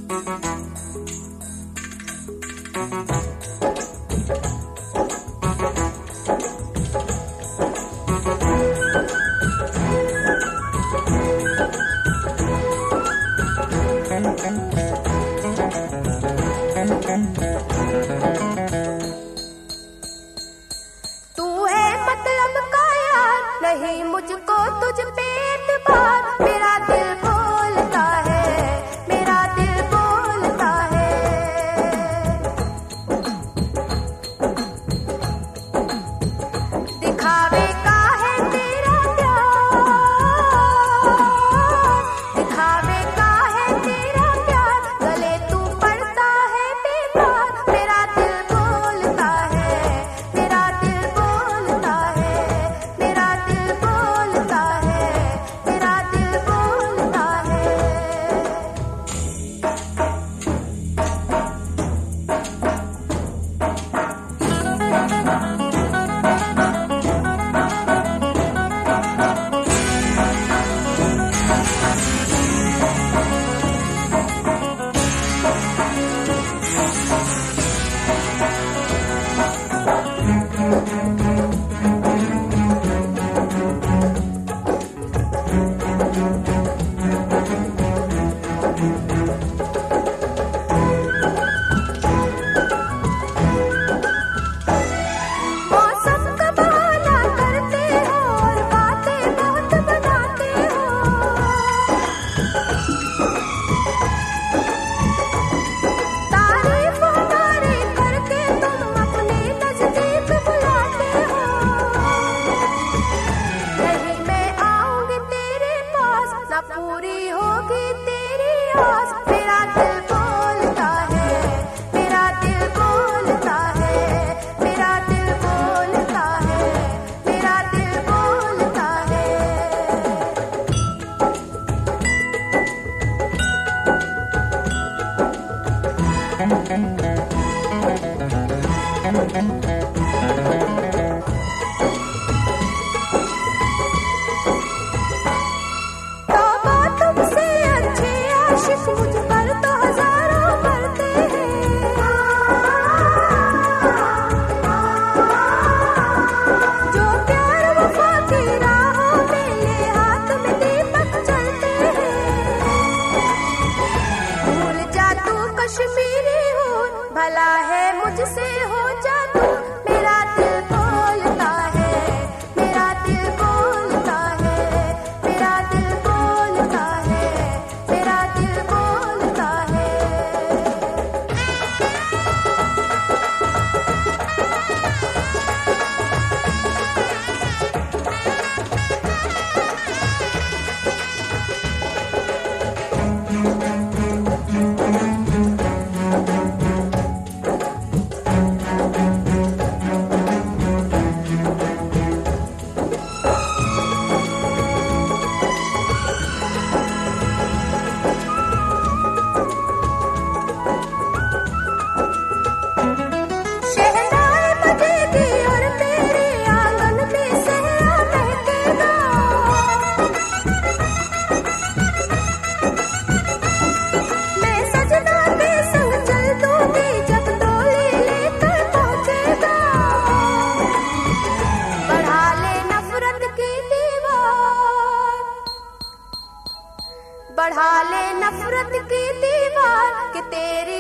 तू है मतलब का यार, नहीं मुझको तुझ पे एतबार। मेरा दिल बोलता है, मेरा दिल बोलता है। दिखावे का है तेरा प्यार, दिखावे का है तेरा प्यार। गले तू पड़ता है बेकार। मेरा दिल बोलता है, मेरा दिल बोलता है। मेरा दिल बोलता है, मेरा दिल बोलता है। मौसम का बहाना करते हो और बातें बहुत बनाते हो। तारीफ हमारी करके तुम अपने नजदीक बुलाते हो। नहीं मैं आऊंगी तेरे पास, ना पूरी होगी तेरी आस। मेरा दिल बोलता है, मेरा दिल बोलता है। मेरा दिल बोलता है, मेरा दिल बोलता है। तौबा तुमसे अच्छे आशिक मुझ पर तो हजारों मरते हैं। जो प्यार वफा की राहों में ले हाथ में दीपक जलते हैं। भूल जा तू कश्मीरी हो, भला है मुझसे हो जा तू। मेरा दिल बोलता है, मेरा दिल बोलता है। मेरा दिल बोलता है, मेरा दिल बोलता है। शहनाई बजेगी और तेरे आंगन में सहरा महकेगा। मैं सजना के संग चल दूंगी जब डोली लेकर पहुंचेगा। बढ़ा ले नफरत की दीवार, बढ़ा ले नफरत की दीवार कि तेरी